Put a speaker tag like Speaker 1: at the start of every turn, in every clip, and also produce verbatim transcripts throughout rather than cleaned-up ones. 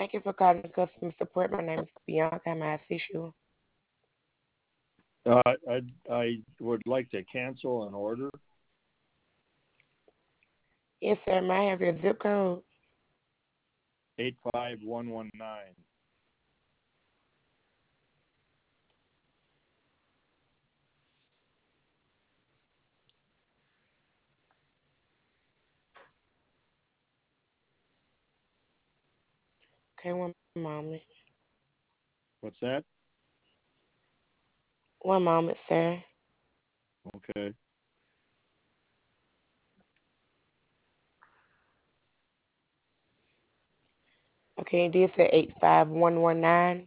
Speaker 1: Thank you for calling customer support. My name is Bianca. How may I assist you?
Speaker 2: Uh, I I would like to cancel an order.
Speaker 1: Yes, sir. May I have your zip code?
Speaker 2: Eight five one one nine.
Speaker 1: Okay, one moment.
Speaker 2: What's that?
Speaker 1: One moment, sir.
Speaker 2: Okay.
Speaker 1: Okay, you did say eight five one one nine.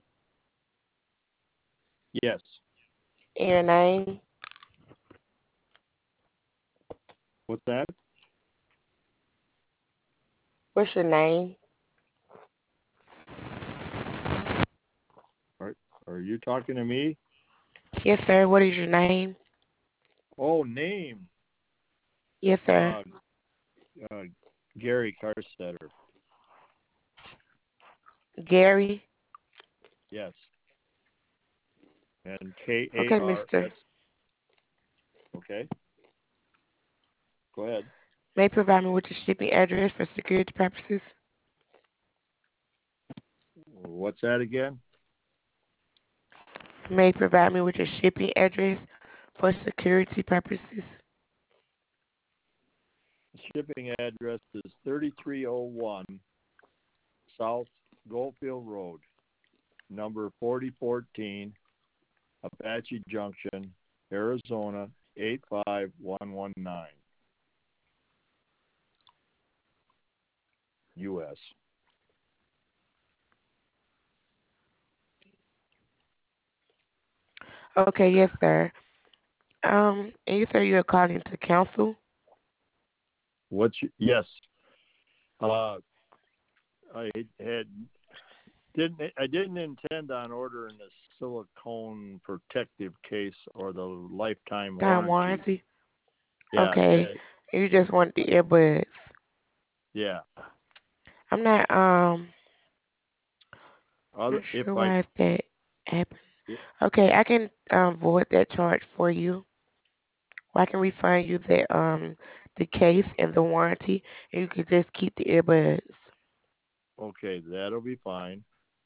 Speaker 2: Yes.
Speaker 1: And your name?
Speaker 2: What's that?
Speaker 1: What's your name?
Speaker 2: Are Are you talking to me?
Speaker 1: Yes, sir. What is your name?
Speaker 2: Oh, name.
Speaker 1: Yes, sir.
Speaker 2: Uh, uh Gary Carstetter.
Speaker 1: Gary.
Speaker 2: Yes. And K A
Speaker 1: Okay,
Speaker 2: R
Speaker 1: mister.
Speaker 2: S. Okay. Go ahead.
Speaker 1: May you provide me with your shipping address for security purposes?
Speaker 2: What's that again?
Speaker 1: May you provide me with your shipping address for security purposes?
Speaker 2: Shipping address is thirty-three oh one South Goldfield Road, number forty fourteen, Apache Junction, Arizona eight five one one nine, U S.
Speaker 1: Okay, yes, sir. Um, and you say you're calling to council?
Speaker 2: What's your, yes? Uh, I had didn't I didn't intend on ordering a silicone protective case or the lifetime
Speaker 1: Time
Speaker 2: warranty.
Speaker 1: warranty?
Speaker 2: Yeah,
Speaker 1: Okay.
Speaker 2: uh,
Speaker 1: You just want the earbuds.
Speaker 2: yeah.
Speaker 1: I'm not um
Speaker 2: Other
Speaker 1: not
Speaker 2: if
Speaker 1: sure
Speaker 2: I
Speaker 1: why is that happened. Okay, I can um void that charge for you. Or I can refund you the um the case and the warranty, and you can just keep the earbuds.
Speaker 2: okay, that'll be fine.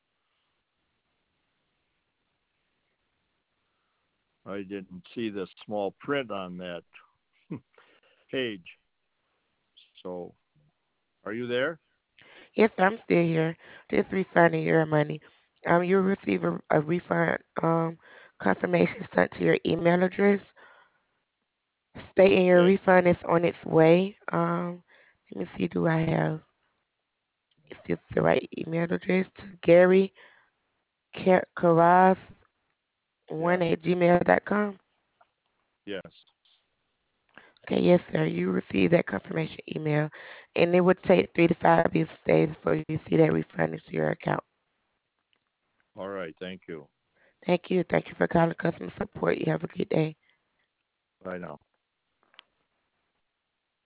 Speaker 2: I didn't see the small print on that page. So, are you there?
Speaker 1: Yes, sir, I'm still here. Just refunding your money. Um, you'll receive a, a refund um confirmation sent to your email address stating your
Speaker 2: Okay.
Speaker 1: refund is on its way. Um, let me see, do I have is this the right email address? To Gary Caraz
Speaker 2: Yes.
Speaker 1: one at gmail dot com.
Speaker 2: Yes.
Speaker 1: Okay, yes, sir. You receive that confirmation email, and it would take three to five business days before you see that refund into your account.
Speaker 2: All right. Thank you.
Speaker 1: Thank you. Thank you for calling customer support. You have a good day.
Speaker 2: Bye now.